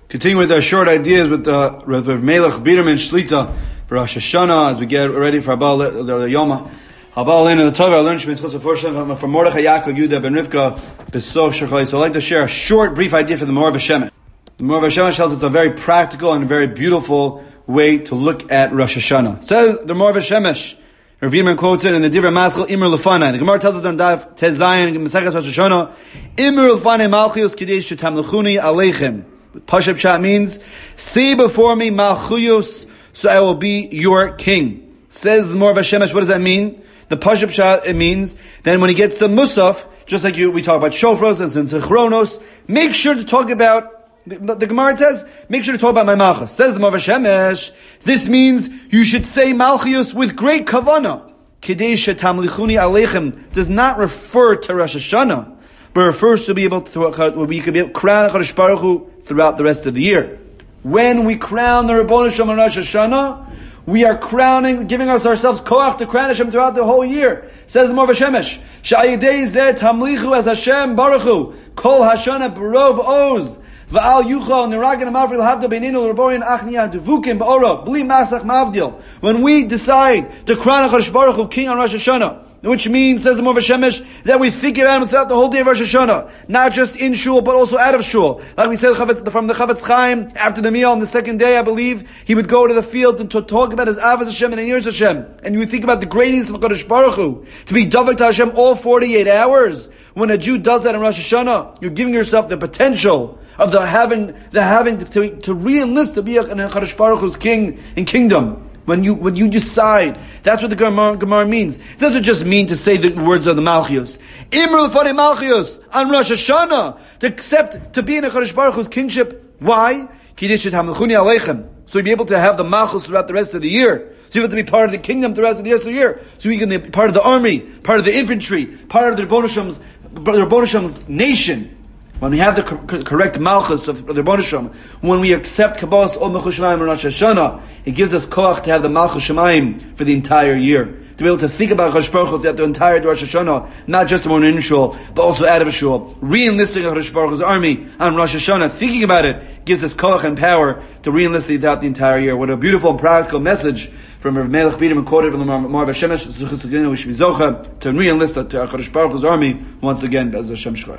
Continue with our short ideas with Rav Melech Biderman Shlita for Rosh Hashanah as we get ready for Habal the Yoma. Habal in the Torah learn from Mordechai Yaakov Yehuda ben Rivka Besoch Shechai. So I'd like to share a short, brief idea for the Morav Hashemesh. The Morav Hashemesh tells us a very practical and very beautiful way to look at Rosh Hashanah. Says the Morav Hashemesh. Rav Biderman quotes it in the Divrei Maschil Imur Lefanai. The Gemara tells us on Daf Tezayin Maseches Rosh Hashanah Imur Lefanai Malchios Kidei Shetamlechuni Aleichem. Pashup Pshat means, say before me Malchuyos, so I will be your king. Says the Morav Hashemesh, what does that mean? The Pashup Pshat, it means, then when he gets to Musaf, just like we talk about Shofros and Zichronos, make sure to talk about, the Gemara says, make sure to talk about my Malchus. Says the Morav Hashemesh, this means you should say Malchuyos with great Kavanah. Kidei Shetamlichuni Aleichem does not refer to Rosh Hashanah, but refers to be able to, we could be able to crown HaKadosh Baruch Hu throughout the rest of the year. When we crown the Rebbeinu Shalom on Rosh Hashanah, we are crowning, giving us ourselves koach to crown Hashem throughout the whole year. Says the Morav Hashemesh, Sha'ayidei zeh tamlichu as Hashem Baruch Hu, Kol Hashanah Barov Oz, Va'al Yuchal Niragan Amafril Havda Beininu Rebbeinu Achniya Devukim Ba'ora, Bli Masach Mavdil. When we decide to crown HaKadosh Baruch Hu King on Rosh Hashanah, which means, says the Morav Hashemesh, that we think about him throughout the whole day of Rosh Hashanah, not just in shul, but also out of shul. Like we said from the Chavetz Chaim, after the meal on the second day, I believe, he would go to the field and to talk about his Avos Hashem and Yiras Hashem. And you would think about the greatness of HaKadosh Baruch Hu, to be Davak to Hashem all 48 hours. When a Jew does that in Rosh Hashanah, you're giving yourself the potential of to re-enlist to be a HaKadosh Baruch Hu's king and kingdom. When you decide, that's what the Gemara means. It doesn't just mean to say the words of the Malchios. Imr l'fanei Malchios on Rosh Hashanah to accept to be in a Kadosh Baruch Hu's kingship. Why? Kidei shetamlechuni aleichem. So you'll be able to have the Malchus throughout the rest of the year. So you'll be able to be part of the kingdom throughout the rest of the year. So you can be part of the army, part of the infantry, part of the Rebbeinu Shalom's nation. When we have the correct malchus of the Rebbeinu Shalom, when we accept Kabbalas Od Melchus Shemayim and Rosh Hashanah, it gives us koach to have the Malchus Shemayim for the entire year. To be able to think about Rosh Baruch Hu throughout the entire Rosh Hashanah, not just when we're in shul, but also out of shul. Re-enlisting Rosh Baruch Hu's army on Rosh Hashanah, thinking about it, gives us koach and power to re-enlist throughout the entire year. What a beautiful and practical message from Rav Melech Biderman, quoted from the Morav Hashemesh, we should be zocha to re-enlist to HaKadosh Baruch Hu's army once again, as Hashem Shechai.